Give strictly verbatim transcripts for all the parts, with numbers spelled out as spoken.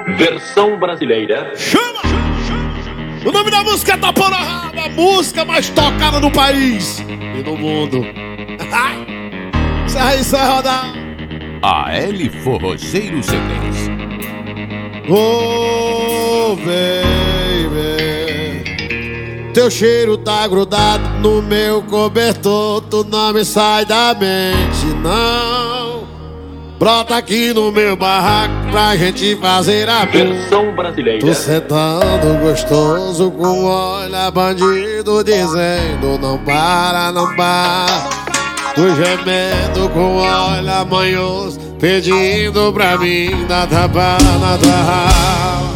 Versão brasileira. Chama! O nome da música é Taporahaba, a música mais tocada no país e no mundo. Isso aí, isso vai rodar. A L Forrozeiro C Ds. Oh, baby, teu cheiro tá grudado no meu cobertor. Tu não me sai da mente, não. Brota aqui no meu barraco pra gente fazer a Versão brasileira. Tu sentando gostoso com olha bandido dizendo não para, não para. Tu gemendo com olha manhoso pedindo pra mim dar tapa na tua rala.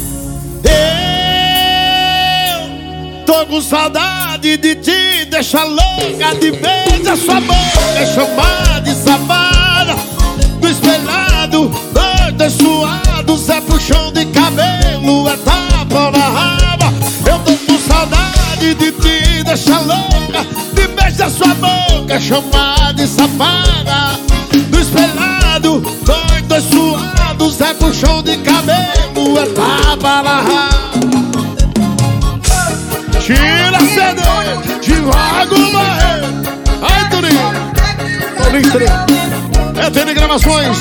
Eu tô com saudade de ti, deixa louca de vez a sua boca chamar de safada. Do espelhado, doido e suado, Zé puxão de cabelo, é tapa na raba. Eu tô com saudade de ti, deixa louca de beijar sua boca, chamar de safada. Do espelhado, doido e suado, Zé puxão de cabelo, é tapa na raba. Tira C D, Tiago Barreto. Ai, Toninho, Toninho, Toninho. É T N Gravações,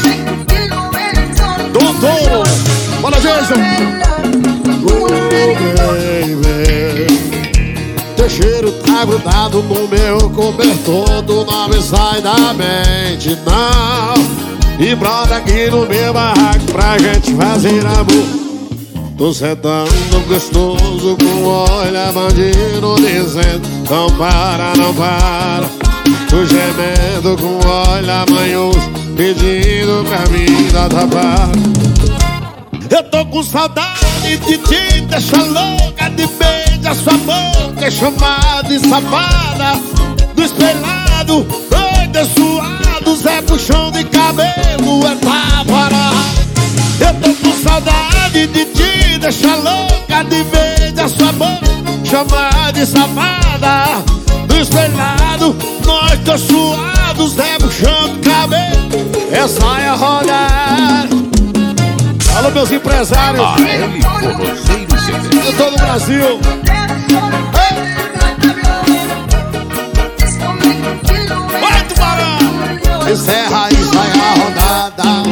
Doutor, bora Jason. Oh, baby, teu cheiro tá grudado no meu cobertor. Tu não me sai da mente, não. E brota aqui no meu barraco pra gente fazer amor. Tô sentando gostoso com olha bandido dizendo não para, não para. Tu gemendo com olha manhoso pedindo pra mim dar tapa. Eu tô com saudade de ti, deixa louca de beijar sua boca, chamar de safada. Do espelhado, doido e suado, Zé puxão de cabelo, é tapa. Eu tô com saudade de ti, deixa louca de beijar sua boca, chamar de safada. Do espelhado, nós dois suados, Zé puxando cabelo, essa é a rodar. Alô, meus empresários, A L Forrozeiro C Ds. de todo o Brasil. Vai, tubarão! Encerra aí, sai a rodada.